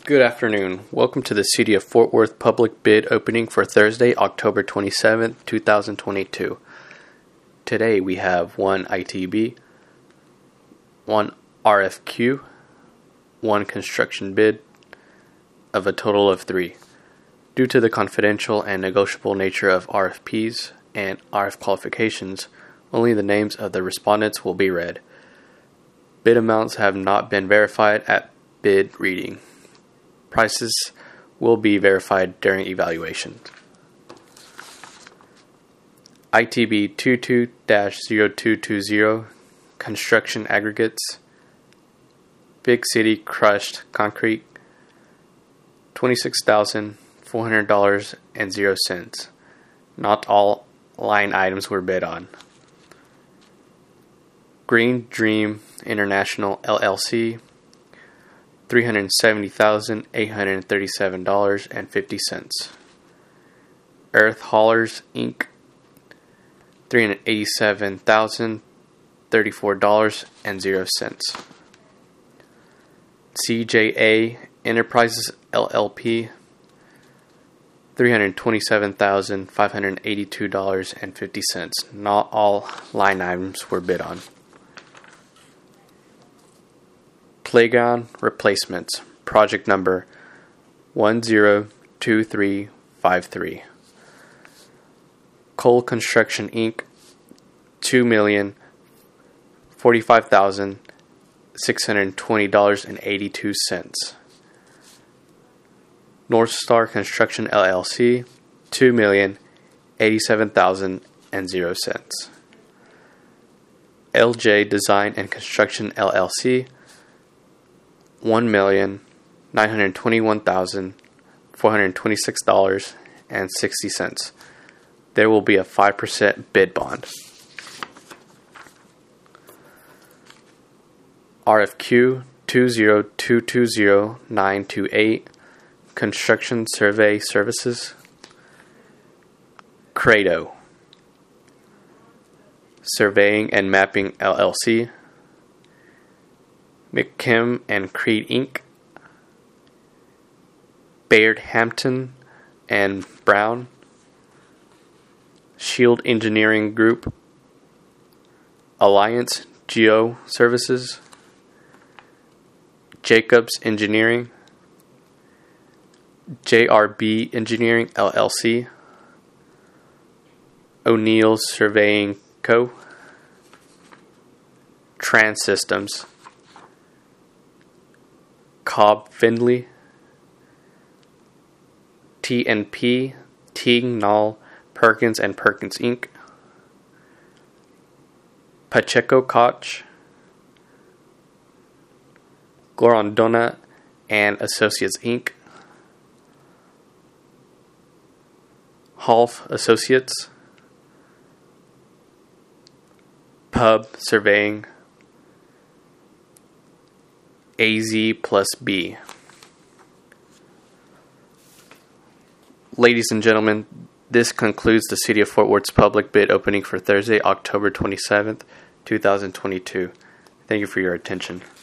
Good afternoon. Welcome to the City of Fort Worth public bid opening for Thursday, October 27th, 2022. Today we have one ITB, one RFQ, one construction bid of a total of 3. Due to the confidential and negotiable nature of RFPs and RF qualifications, only the names of the respondents will be read. Bid amounts have not been verified at bid reading. Prices will be verified during evaluation. ITB 22-0220 Construction Aggregates, Big City Crushed Concrete, $26,400.00. Not all line items were bid on. Green Dream International LLC, $370,837.50. Earth Haulers Inc., $387,034.00. CJA Enterprises LLP, $327,582.50. Not all line items were bid on. Playground Replacements, project number 102353. Cole Construction Inc., $2,045,620.82. North Star Construction LLC, $2,087,000. LJ Design and Construction LLC, $1,921,426.60. There will be a 5% bid bond. RFQ 20220-928 Construction Survey Services. Credo Surveying and Mapping LLC. McKim and Creed Inc., Baird Hampton and Brown, Shield Engineering Group, Alliance Geo Services, Jacobs Engineering, JRB Engineering LLC, O'Neill Surveying Co., Trans Systems, Cobb Findley, TNP, Teague Knoll, Perkins and Perkins Inc., Pacheco Koch, Glorondona and Associates Inc., Half Associates, Pub Surveying, AZ plus B. Ladies and gentlemen, this concludes the City of Fort Worth's public bid opening for Thursday, October 27th, 2022. Thank you for your attention.